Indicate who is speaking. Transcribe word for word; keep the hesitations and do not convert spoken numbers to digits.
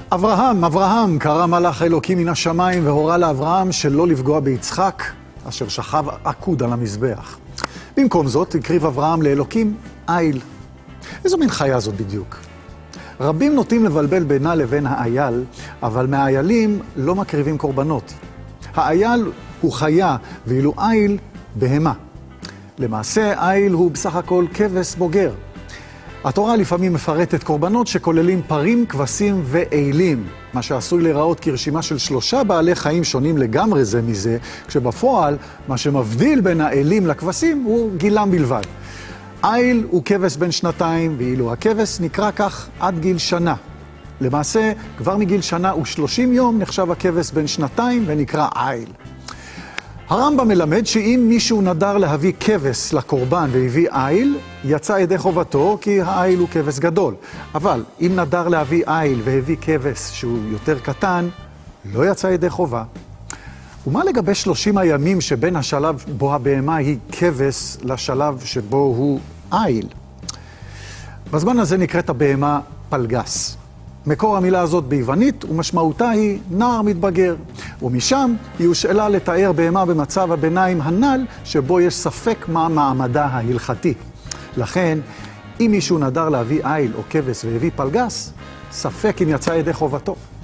Speaker 1: אברהם, אברהם, קרא מלאך אלוקים מן השמיים והורה לאברהם שלא לפגוע ביצחק, אשר שכב עקוד על המזבח. במקום זאת, הקריב אברהם לאלוקים איל. איזו מין חיה זאת בדיוק? רבים נוטים לבלבל בינה לבין האייל, אבל מהאיילים לא מקריבים קורבנות. האייל הוא חיה, ואילו איל בהמה. למעשה, איל הוא בסך הכל כבש בוגר. התורה לפעמים מפרטת קורבנות שכוללים פרים, כבשים ואילים, מה שעשוי להיראות כרשימה של שלושה בעלי חיים שונים לגמרי זה מזה, כשבפועל מה שמבדיל בין האילים לכבשים הוא גילם בלבד. איל הוא כבש בן שנתיים, ואילו הכבש נקרא כך עד גיל שנה. למעשה, כבר מגיל שנה ושלושים יום נחשב הכבש בן שנתיים ונקרא איל. הרמב"ם מלמד שאם מישהו נדר להביא כבש לקורבן והביא איל, יצא ידי חובתו כי האיל הוא כבש גדול. אבל אם נדר להביא איל והביא כבש שהוא יותר קטן, לא יצא ידי חובה. ומה לגבי שלושים הימים שבין השלב בו הבהמה היא כבש לשלב שבו הוא איל? בזמן הזה נקראת הבהמה פלגס. מקור המילה הזאת ביוונית ומשמעותה היא נער מתבגר, ומשם היא הושאלה לתאר בהמה במצב הביניים הנ"ל שבו יש ספק מה מעמדה ההלכתי. לכן, אם מישהו נדר להביא איל או כבש והביא פלגס, ספק אם יצא ידי חובתו.